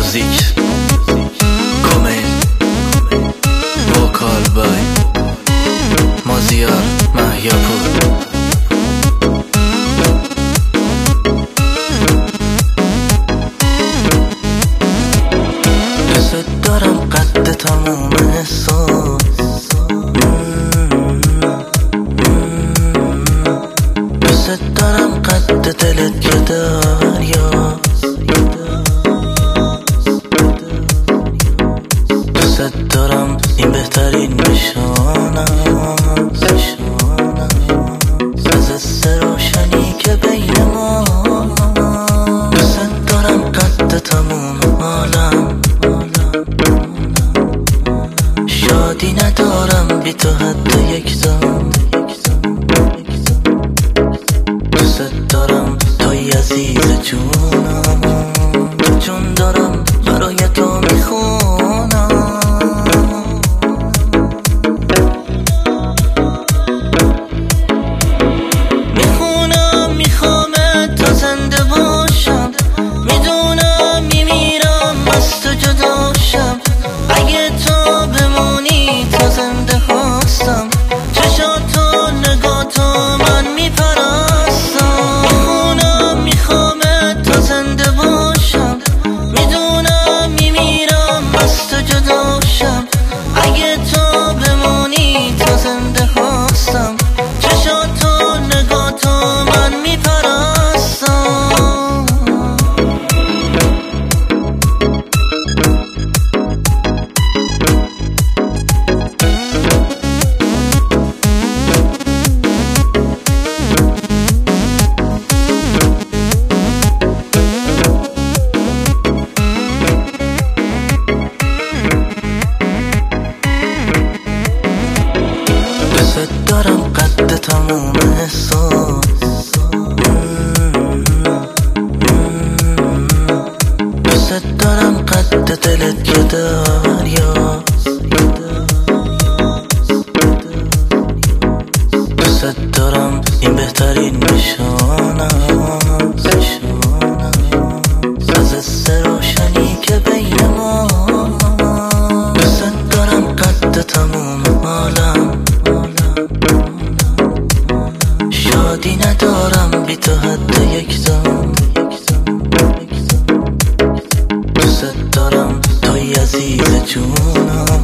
موزیک کومیل وکال بای مازیار مهیاپور. دوست دارم قد تموم احساس، دوست دارم قد دلت که دریاست، دوست دارم این بهترین نشانست از حس روشنی که بین ما. دوست دارم قد تموم عالم، شادی ندارم بی تو حتی یک دم. دوست دارم توی عزیز جونم، تو جون دارم برای تو میخونم. میخوامه تا زنده باشم، میدونم میمیرم از تو جداشم. اگه تو بمونی تا زنده هستم، چشاتو نگاتو من میپرستم. میخوامه تا زنده باشم، میدونم میمیرم از تو جداشم. اگه تو بمونی تا زنده هستم، چشاتو نگاتو من میپرستم. دوست دارم قد تموم احساس، دوست دارم قد دلت که دریاست، دوست دارم این بهترین نشانست از حس روشنی که بین ما. دوست دارم قد تموم عالم، شادی ندارم بی تو حتی یک دم. دوست دارم توی عزیز جونم،